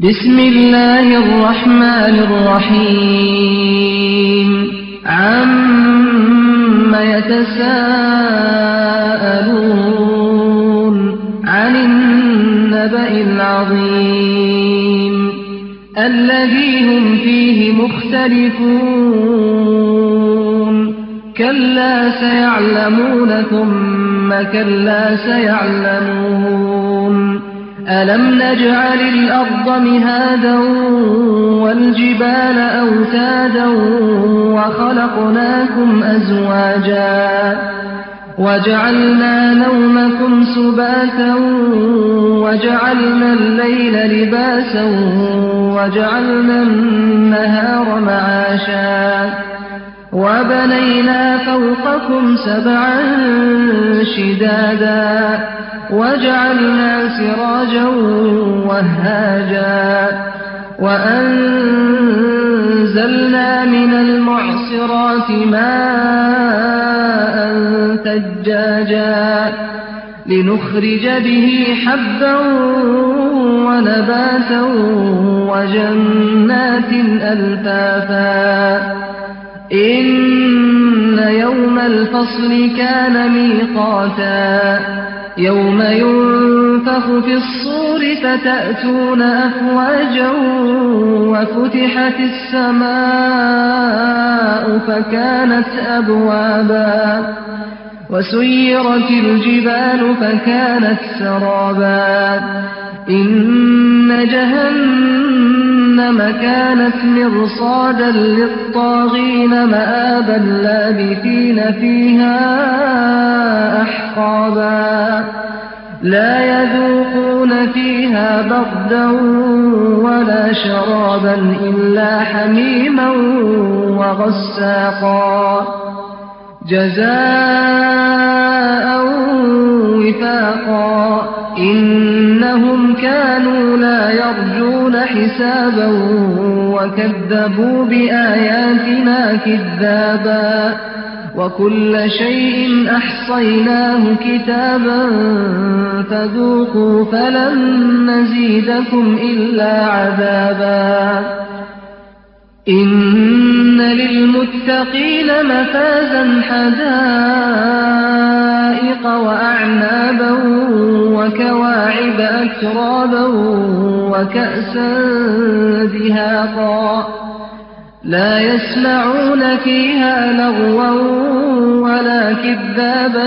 بسم الله الرحمن الرحيم عم يتساءلون عن النبأ العظيم الذي هم فيه مختلفون كلا سيعلمون ثم كلا سيعلمون ألم نجعل الأرض مهادا والجبال أوتادا وخلقناكم أزواجا وجعلنا نومكم سباتا وجعلنا الليل لباسا وجعلنا النهار معاشا وبنينا فوقكم سبعا شدادا وجعلنا سراجا وهاجا وأنزلنا من المعصرات ماء ثجاجا لنخرج به حبا ونباتا وجنات ألفافا إن يوم الفصل كان ميقاتا يوم ينفخ في الصور فتأتون أفواجا وفتحت السماء فكانت أبوابا وسيرت الجبال فكانت سرابا إن جهنم كانت مرصادا للطاغين مآبا لابثين فيها أحقابا لا يذوقون فيها بردا ولا شرابا إلا حميما وغساقا جزاء وفاقا إنهم كانوا لا يرجون حسابا وكذبوا بآياتنا كذابا وكل شيء أحصيناه كتابا فذوقوا فلن نزيدكم إلا عذابا إن للمتقين مفازا حدائق وأعنابا وكواعب أترابا وكأسا دهاقا لا يسمعون فيها لغوا ولا كذابا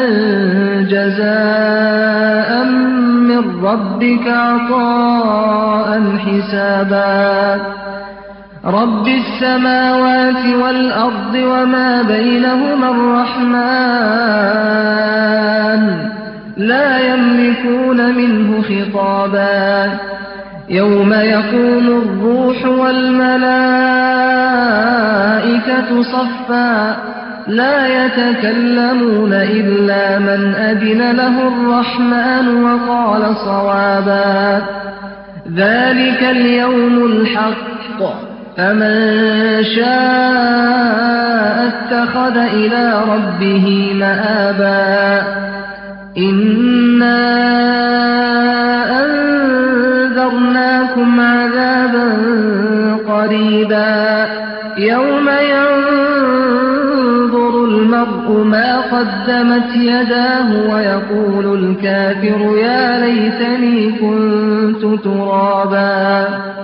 جزاء من ربك عطاء حسابا رب السماوات والأرض وما بينهما الرحمن لا يملكون منه خطابا يوم يقوم الروح والملائكة صفا لا يتكلمون إلا من أذن له الرحمن وقال صوابا ذلك اليوم الحق فمن شاء اتخذ إلى ربه مآبا إنا أنذرناكم عذابا قريبا يوم ينظر المرء ما قدمت يداه ويقول الكافر يا ليتني كنت ترابا